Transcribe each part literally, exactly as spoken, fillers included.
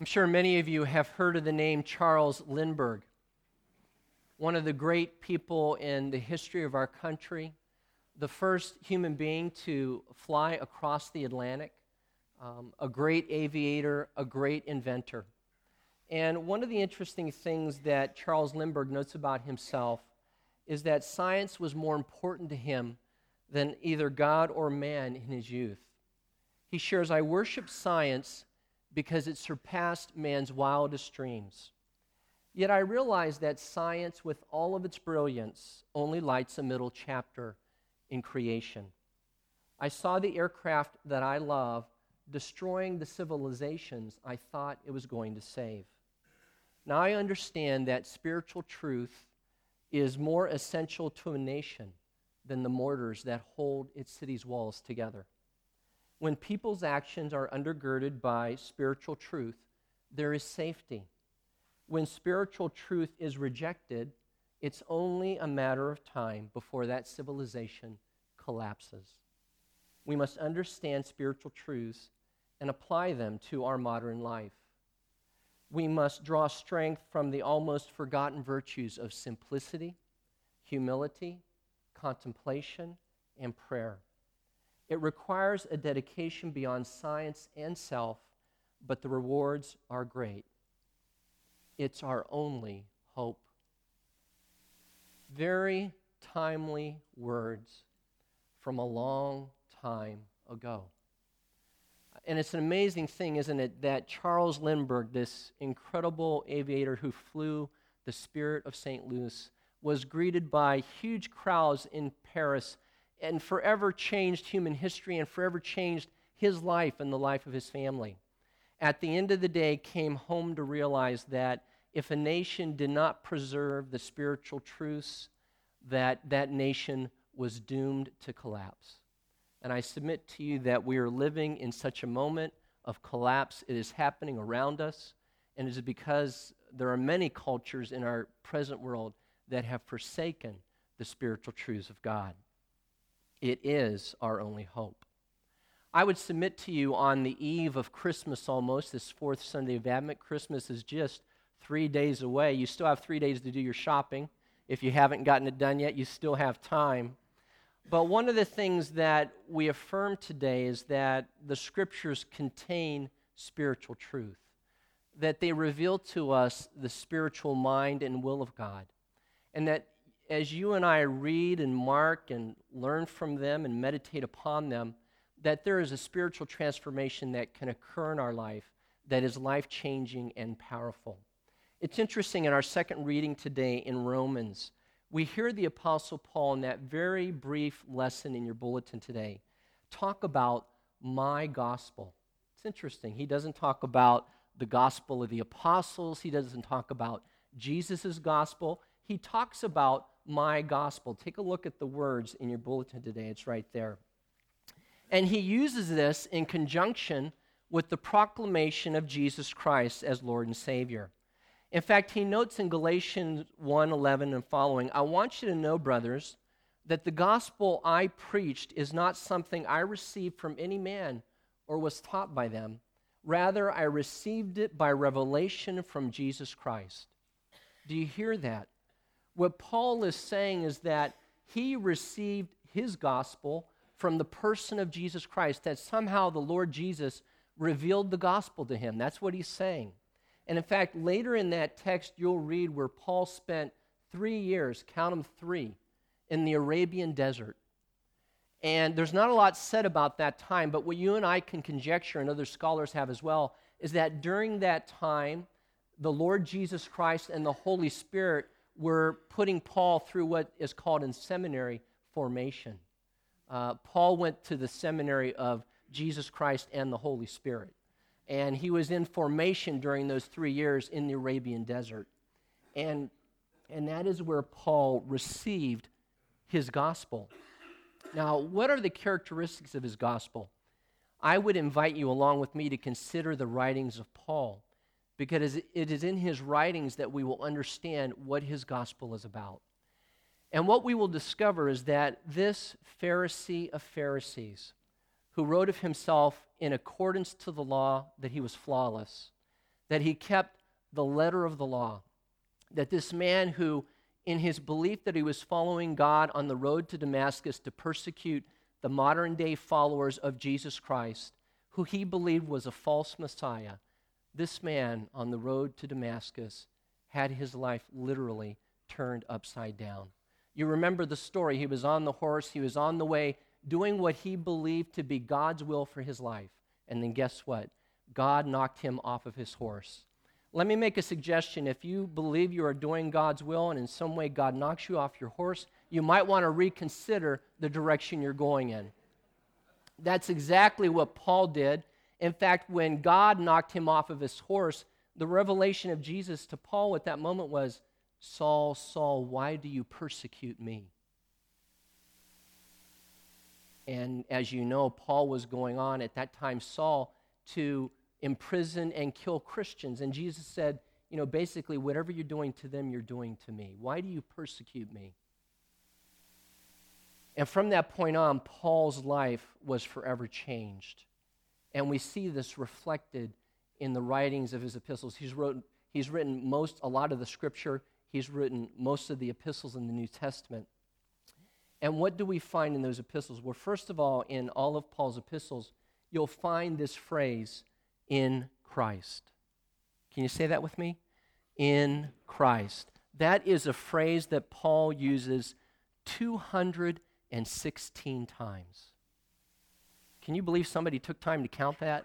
I'm sure many of you have heard of the name Charles Lindbergh, one of the great people in the history of our country, the first human being to fly across the Atlantic, um, a great aviator, a great inventor. And one of the interesting things that Charles Lindbergh notes about himself is that science was more important to him than either God or man in his youth. He shares, "I worship science because it surpassed man's wildest dreams. Yet I realize that science, with all of its brilliance, only lights a middle chapter in creation. I saw the aircraft that I love destroying the civilizations I thought it was going to save. Now I understand that spiritual truth is more essential to a nation than the mortars that hold its city's walls together. When people's actions are undergirded by spiritual truth, there is safety. When spiritual truth is rejected, it's only a matter of time before that civilization collapses. We must understand spiritual truths and apply them to our modern life. We must draw strength from the almost forgotten virtues of simplicity, humility, contemplation, and prayer. It requires a dedication beyond science and self, but the rewards are great. It's our only hope." Very timely words from a long time ago. And it's an amazing thing, isn't it, that Charles Lindbergh, this incredible aviator who flew the Spirit of Saint Louis, was greeted by huge crowds in Paris and forever changed human history and forever changed his life and the life of his family. At the end of the day, came home to realize that if a nation did not preserve the spiritual truths, that that nation was doomed to collapse. And I submit to you that we are living in such a moment of collapse. It is happening around us, and it is because there are many cultures in our present world that have forsaken the spiritual truths of God. It is our only hope. I would submit to you on the eve of Christmas almost, this fourth Sunday of Advent. Christmas is just three days away. You still have three days to do your shopping. If you haven't gotten it done yet, you still have time. But one of the things that we affirm today is that the Scriptures contain spiritual truth, that they reveal to us the spiritual mind and will of God, and that as you and I read and mark and learn from them and meditate upon them, that there is a spiritual transformation that can occur in our life that is life-changing and powerful. It's interesting, in our second reading today in Romans, we hear the Apostle Paul in that very brief lesson in your bulletin today talk about my gospel. It's interesting. He doesn't talk about the gospel of the apostles. He doesn't talk about Jesus' gospel. He talks about my gospel. Take a look at the words in your bulletin today. It's right there. And he uses this in conjunction with the proclamation of Jesus Christ as Lord and Savior. In fact, he notes in Galatians one eleven and following, "I want you to know, brothers, that the gospel I preached is not something I received from any man or was taught by them. Rather, I received it by revelation from Jesus Christ." Do you hear that? What Paul is saying is that he received his gospel from the person of Jesus Christ, that somehow the Lord Jesus revealed the gospel to him. That's what he's saying. And in fact, later in that text, you'll read where Paul spent three years, count them three, in the Arabian desert. And there's not a lot said about that time, but what you and I can conjecture, and other scholars have as well, is that during that time, the Lord Jesus Christ and the Holy Spirit were putting Paul through what is called in seminary formation. Uh, Paul went to the seminary of Jesus Christ and the Holy Spirit. And he was in formation during those three years in the Arabian desert. And, and that is where Paul received his gospel. Now, what are the characteristics of his gospel? I would invite you along with me to consider the writings of Paul, because it is in his writings that we will understand what his gospel is about. And what we will discover is that this Pharisee of Pharisees, who wrote of himself in accordance to the law that he was flawless, that he kept the letter of the law, that this man who, in his belief that he was following God on the road to Damascus to persecute the modern-day followers of Jesus Christ, who he believed was a false Messiah, this man on the road to Damascus had his life literally turned upside down. You remember the story. He was on the horse. He was on the way doing what he believed to be God's will for his life. And then guess what? God knocked him off of his horse. Let me make a suggestion. If you believe you are doing God's will and in some way God knocks you off your horse, you might want to reconsider the direction you're going in. That's exactly what Paul did. In fact, when God knocked him off of his horse, the revelation of Jesus to Paul at that moment was, Saul, Saul, why do you persecute me? And as you know, Paul was going on at that time, Saul, to imprison and kill Christians. And Jesus said, you know, basically, whatever you're doing to them, you're doing to me. Why do you persecute me? And from that point on, Paul's life was forever changed. And we see this reflected in the writings of his epistles. He's wrote, he's written most, a lot of the scripture. He's written most of the epistles in the New Testament. And what do we find in those epistles? Well, first of all, in all of Paul's epistles, you'll find this phrase, in Christ. Can you say that with me? In Christ. That is a phrase that Paul uses two hundred sixteen times. Can you believe somebody took time to count that?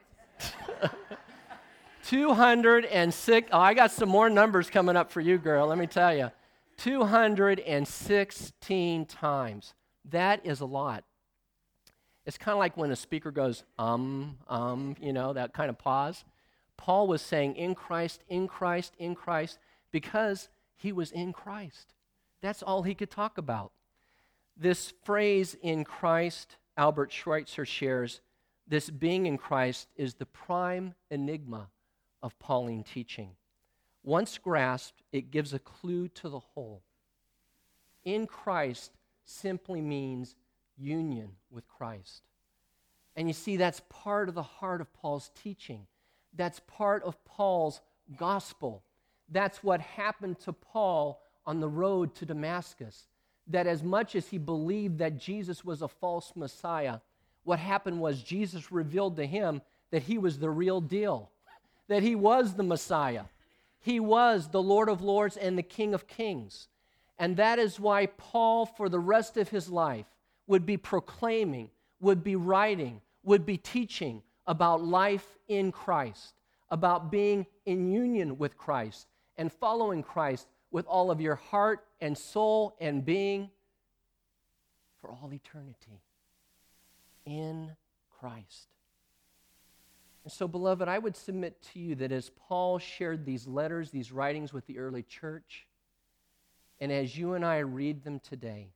two hundred six. Oh, I got some more numbers coming up for you, girl. Let me tell you. two hundred sixteen times. That is a lot. It's kind of like when a speaker goes, um, um, you know, that kind of pause. Paul was saying, in Christ, in Christ, in Christ, because he was in Christ. That's all he could talk about. This phrase, in Christ, Albert Schweitzer shares, this being in Christ is the prime enigma of Pauline teaching. Once grasped, it gives a clue to the whole. In Christ simply means union with Christ. And you see, that's part of the heart of Paul's teaching. That's part of Paul's gospel. That's what happened to Paul on the road to Damascus. That as much as he believed that Jesus was a false Messiah, what happened was Jesus revealed to him that he was the real deal, that he was the Messiah. He was the Lord of Lords and the King of Kings. And that is why Paul, for the rest of his life, would be proclaiming, would be writing, would be teaching about life in Christ, about being in union with Christ and following Christ with all of your heart and soul and being for all eternity in Christ. And so, beloved, I would submit to you that as Paul shared these letters, these writings with the early church, and as you and I read them today,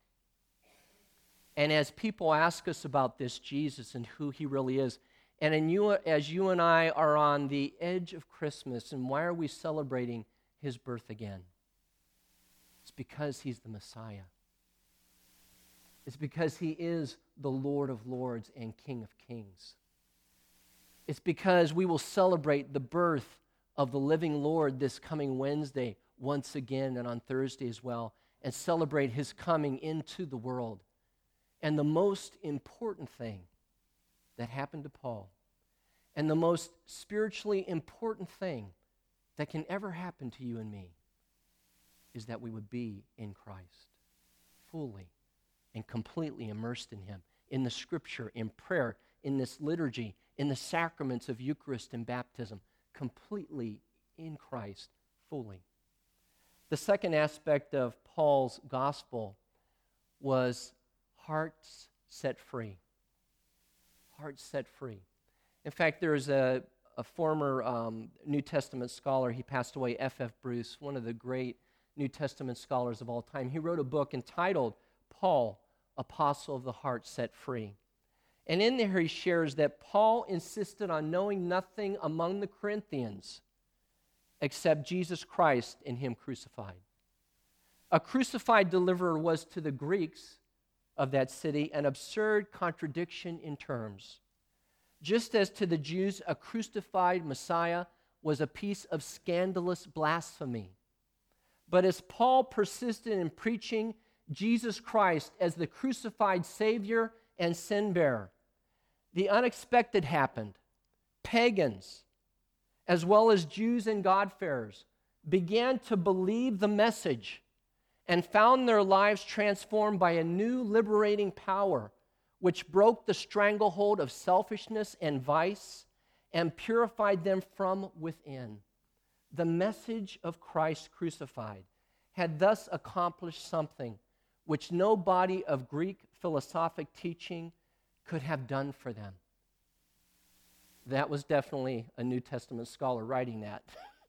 and as people ask us about this Jesus and who he really is, and in you, as you and I are on the edge of Christmas, and why are we celebrating his birth again? It's because he's the Messiah. It's because he is the Lord of Lords and King of Kings. It's because we will celebrate the birth of the living Lord this coming Wednesday once again and on Thursday as well, and celebrate his coming into the world. And the most important thing that happened to Paul, and the most spiritually important thing that can ever happen to you and me, is that we would be in Christ, fully and completely immersed in him, in the scripture, in prayer, in this liturgy, in the sacraments of Eucharist and baptism, completely in Christ, fully. The second aspect of Paul's gospel was hearts set free. Hearts set free. In fact, there's a, a former um, New Testament scholar, he passed away, F F Bruce, one of the great New Testament scholars of all time. He wrote a book entitled Paul, Apostle of the Heart Set Free. And in there he shares that Paul insisted on knowing nothing among the Corinthians except Jesus Christ and him crucified. A crucified deliverer was to the Greeks of that city an absurd contradiction in terms. Just as to the Jews a crucified Messiah was a piece of scandalous blasphemy. But as Paul persisted in preaching Jesus Christ as the crucified Savior and sin-bearer, the unexpected happened. Pagans, as well as Jews and God-fearers, began to believe the message and found their lives transformed by a new liberating power which broke the stranglehold of selfishness and vice and purified them from within. The message of Christ crucified had thus accomplished something which no body of Greek philosophic teaching could have done for them. That was definitely a New Testament scholar writing that.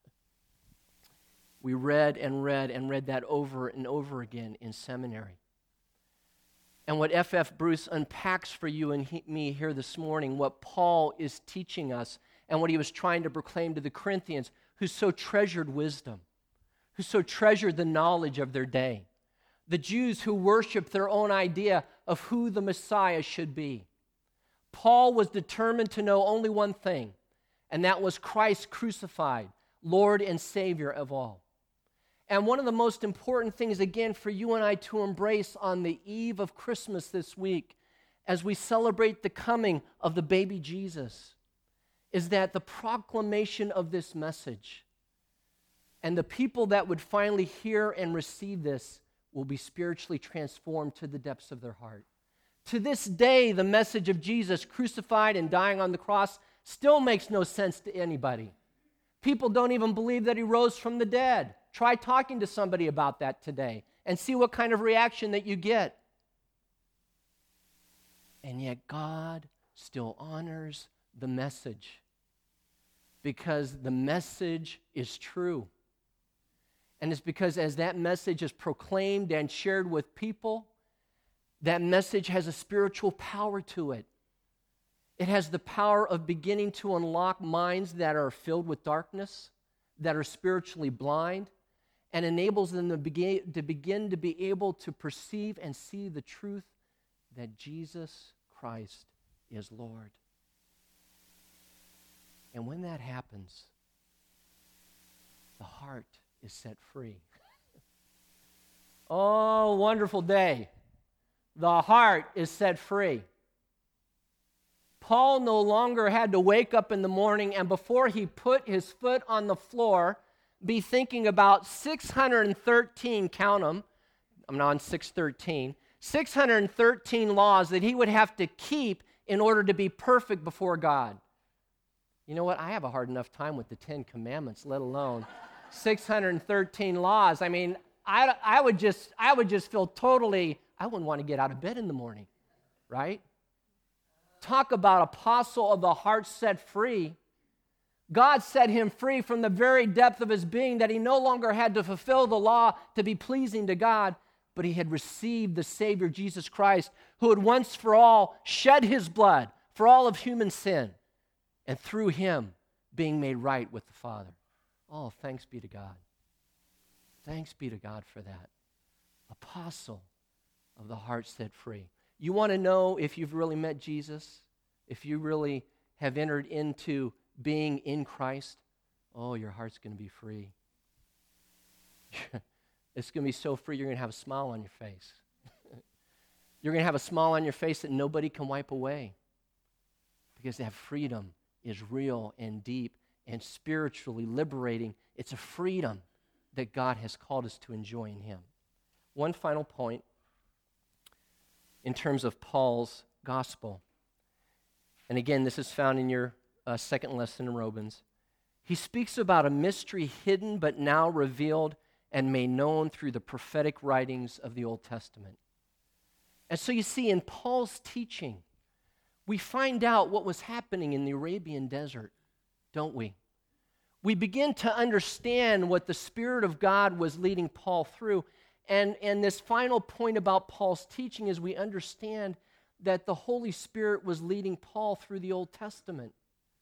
We read and read and read that over and over again in seminary. And what F F Bruce unpacks for you and he, me here this morning, what Paul is teaching us and what he was trying to proclaim to the Corinthians, who so treasured wisdom, who so treasured the knowledge of their day. The Jews who worshiped their own idea of who the Messiah should be. Paul was determined to know only one thing, and that was Christ crucified, Lord and Savior of all. And one of the most important things, again, for you and I to embrace on the eve of Christmas this week, as we celebrate the coming of the baby Jesus, is that the proclamation of this message and the people that would finally hear and receive this will be spiritually transformed to the depths of their heart. To this day, the message of Jesus crucified and dying on the cross still makes no sense to anybody. People don't even believe that he rose from the dead. Try talking to somebody about that today and see what kind of reaction that you get. And yet God still honors the message because the message is true. And it's because as that message is proclaimed and shared with people, that message has a spiritual power to it. It has the power of beginning to unlock minds that are filled with darkness, that are spiritually blind, and enables them to begin, to begin to be able to perceive and see the truth that Jesus Christ is Lord. And when that happens, the heart is set free. Oh, wonderful day. The heart is set free. Paul no longer had to wake up in the morning and before he put his foot on the floor, be thinking about six hundred thirteen, count them, I'm now on six thirteen, six hundred thirteen laws that he would have to keep in order to be perfect before God. You know what? I have a hard enough time with the Ten Commandments, let alone six hundred thirteen laws. I mean, I, I would just I would just feel totally, I wouldn't want to get out of bed in the morning, right? Talk about apostle of the heart set free. God set him free from the very depth of his being, that he no longer had to fulfill the law to be pleasing to God, but he had received the Savior, Jesus Christ, who had once for all shed his blood for all of human sin, and through him being made right with the Father. Oh, thanks be to God. Thanks be to God for that. Apostle of the heart set free. You want to know if you've really met Jesus? If you really have entered into being in Christ? Oh, your heart's going to be free. It's going to be so free, you're going to have a smile on your face. You're going to have a smile on your face that nobody can wipe away. Because that freedom is real and deep and spiritually liberating. It's a freedom that God has called us to enjoy in him. One final point in terms of Paul's gospel. And again, this is found in your uh, second lesson in Romans. He speaks about a mystery hidden but now revealed and made known through the prophetic writings of the Old Testament. And so you see, in Paul's teaching, we find out what was happening in the Arabian desert, don't we? We begin to understand what the Spirit of God was leading Paul through. And, and this final point about Paul's teaching is we understand that the Holy Spirit was leading Paul through the Old Testament.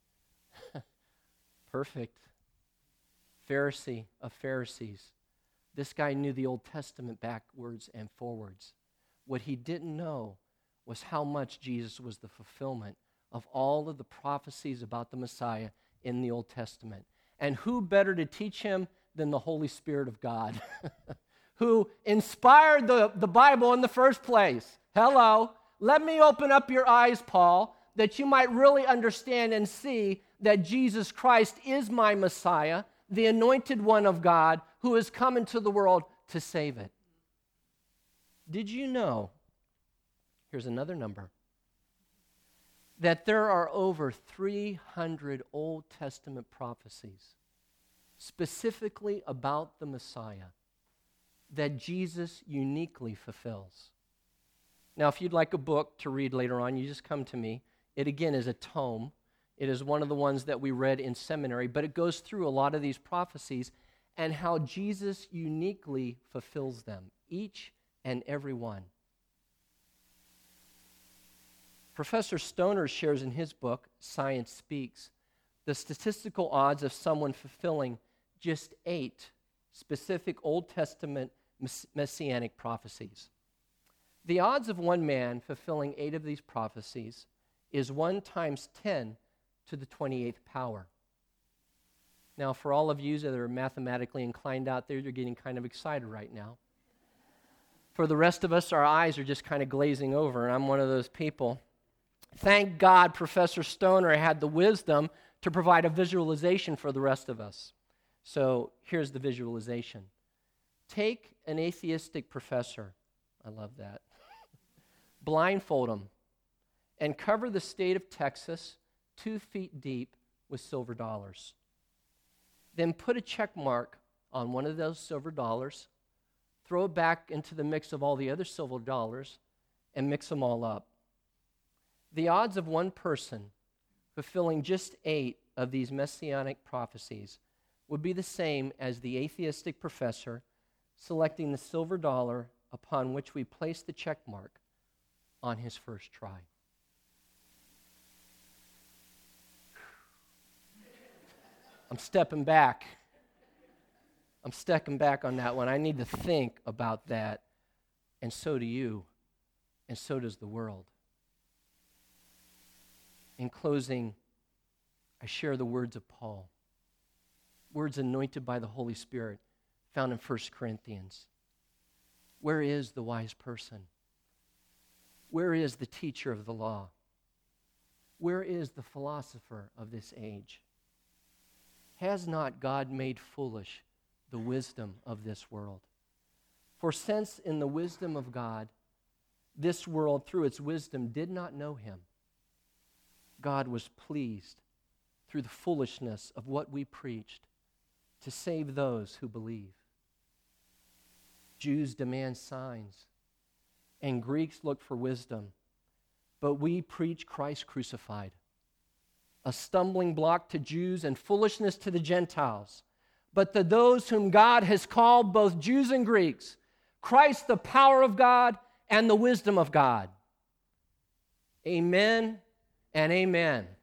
Perfect. Pharisee of Pharisees. This guy knew the Old Testament backwards and forwards. What he didn't know was how much Jesus was the fulfillment of all of the prophecies about the Messiah in the Old Testament. And who better to teach him than the Holy Spirit of God, who inspired the, the Bible in the first place? Hello. Let me open up your eyes, Paul, that you might really understand and see that Jesus Christ is my Messiah, the anointed one of God, who has come into the world to save it. Did you know, here's another number, that there are over three hundred Old Testament prophecies specifically about the Messiah that Jesus uniquely fulfills? Now, if you'd like a book to read later on, you just come to me. It, again, is a tome. It is one of the ones that we read in seminary, but it goes through a lot of these prophecies and how Jesus uniquely fulfills them, each and every one. Professor Stoner shares in his book, Science Speaks, the statistical odds of someone fulfilling just eight specific Old Testament mess- messianic prophecies. The odds of one man fulfilling eight of these prophecies is one times ten to the twenty-eighth power. Now, for all of you that are mathematically inclined out there, you're getting kind of excited right now. For the rest of us, our eyes are just kind of glazing over, and I'm one of those people. Thank God Professor Stoner had the wisdom to provide a visualization for the rest of us. So here's the visualization. Take an atheistic professor, I love that, blindfold him, and cover the state of Texas two feet deep with silver dollars. Then put a check mark on one of those silver dollars, throw it back into the mix of all the other silver dollars, and mix them all up. The odds of one person fulfilling just eight of these messianic prophecies would be the same as the atheistic professor selecting the silver dollar upon which we place the check mark on his first try. I'm stepping back. I'm stepping back on that one. I need to think about that, and so do you, and so does the world. In closing, I share the words of Paul, words anointed by the Holy Spirit, found in First Corinthians. Where is the wise person? Where is the teacher of the law? Where is the philosopher of this age? Has not God made foolish the wisdom of this world? For since in the wisdom of God, this world through its wisdom did not know him, God was pleased through the foolishness of what we preached to save those who believe. Jews demand signs, and Greeks look for wisdom, but we preach Christ crucified, a stumbling block to Jews and foolishness to the Gentiles. But to those whom God has called, both Jews and Greeks, Christ the power of God and the wisdom of God. Amen and amen.